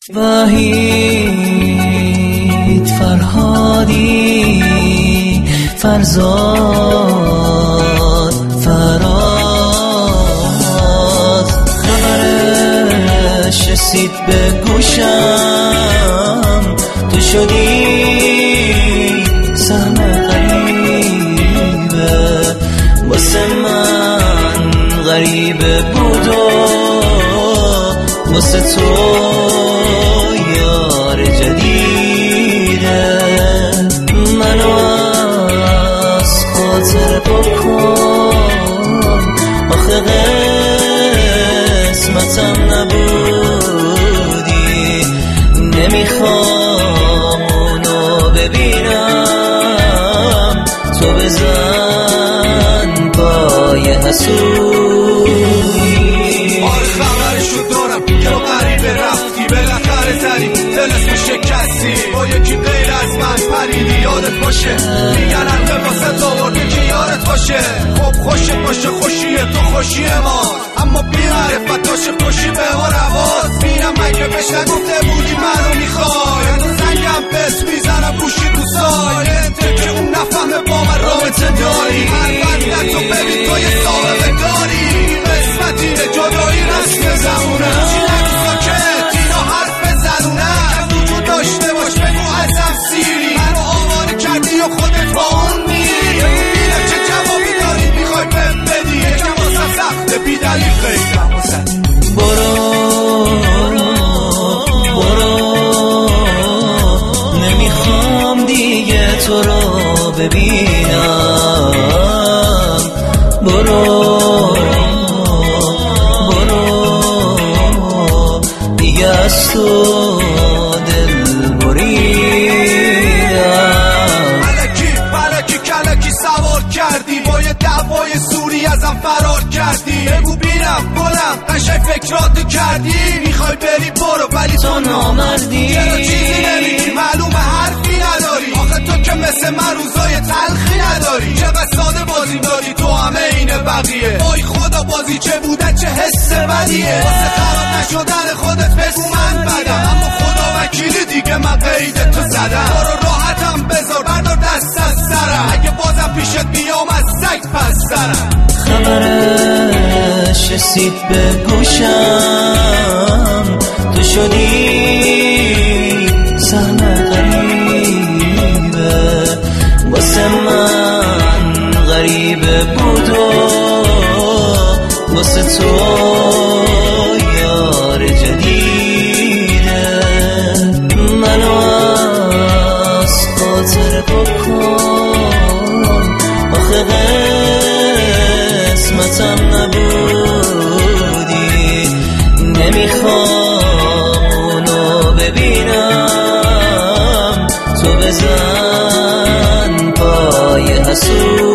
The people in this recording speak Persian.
وحید فرهادی فرزاد فراز خبرش رسید به گوشم تو شدی سهم غریبه واسه من غریبه بود و واسه تو یار جدیده منو از خاطر بکن آخه قسمتم نبودی نمیخوام اونو ببینم تو بزن پای حسودی آره خبرشو دارم که غریبه رفتی بالاخره تری دل اسم شکستی با یکی غیر از من پریدی یادت باشه میگن حقه واسه داورده که یادت باشه خب خوشت باشه خوشیه تو خوشی ما اما بی‌معرفت باشه خوشی به ما رواز میرم مگه بهش نگفته بودی منو میخوای تو زنگم بس میزنم گوشی تو سایلنت که اون نفهمه با من رابطه داری هر بندت تو ببین تو یه سابقه داری قسمتیه جدایی رسم زمونه چی نگو ساکت اینا حرف بزنونه وجود داشته باش بگو ازم سیری منو آواره کردی و خودت با اون میری ببینم چه جوابی داری میخوای بهم بدی یکم واسم سخته بیدلیل خیلم واسه برو نمیخوام دیگه تو رو ببینم برو دیگه از تو دل بریدم ملکی کلکی سوار کردی با یه دعوای سوری ازم فرار کردی بگو بیرم بلم قشنگ فکراتو کردی میخوای بری برو ولی تو نامردی چرا چیزی نمیگی معلومه حرفی نداری آخه تو که مثل من روزای تلخی نداری چقدر ساده بازی داری تو همه اینه بقیه وای خدا بازی چه بوده چه حس بدیه واسه خراب نشدن خودت بگو من بدم اما خدا وکیلی دیگه من قید تو زدم برو راحتم بذار بردار دست از سرم اگه بازم پیشت بیام از سگ پس سرم خبرش رسید به گوشم تو شدی سهم غریبه واسه من غریبه بود و واسه تو یار جدیده منو از خاطر بکن آخه قسمتم نبودی نمیخوام اونو ببینم تو بزن پای حسود